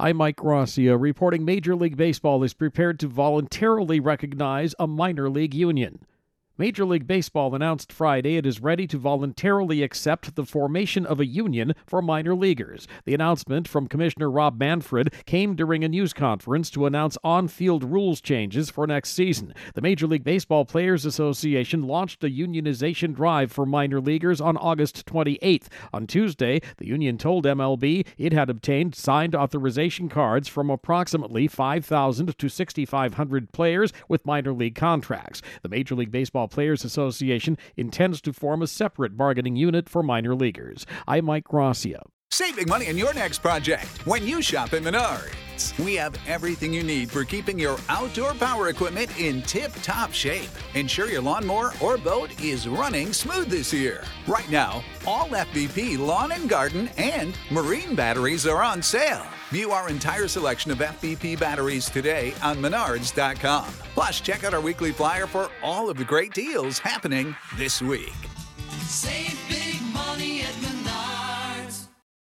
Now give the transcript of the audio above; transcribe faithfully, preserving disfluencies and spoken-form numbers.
I'm Mike Gracia, reporting Major League Baseball is prepared to voluntarily recognize a minor league union. Major League Baseball announced Friday it is ready to voluntarily accept the formation of a union for minor leaguers. The announcement from Commissioner Rob Manfred came during a news conference to announce on-field rules changes for next season. The Major League Baseball Players Association launched a unionization drive for minor leaguers on August twenty-eighth. On Tuesday, the union told M L B it had obtained signed authorization cards from approximately five thousand to six thousand five hundred players with minor league contracts. The Major League Baseball Players Association intends to form a separate bargaining unit for minor leaguers. I'm Mike Gracia. Saving money on your next project when you shop at Menards. We have everything you need for keeping your outdoor power equipment in tip-top shape. Ensure your lawnmower or boat is running smooth this year. Right now, all F V P lawn and garden and marine batteries are on sale. View our entire selection of F V P batteries today on menards dot com. Plus, check out our weekly flyer for all of the great deals happening this week. Save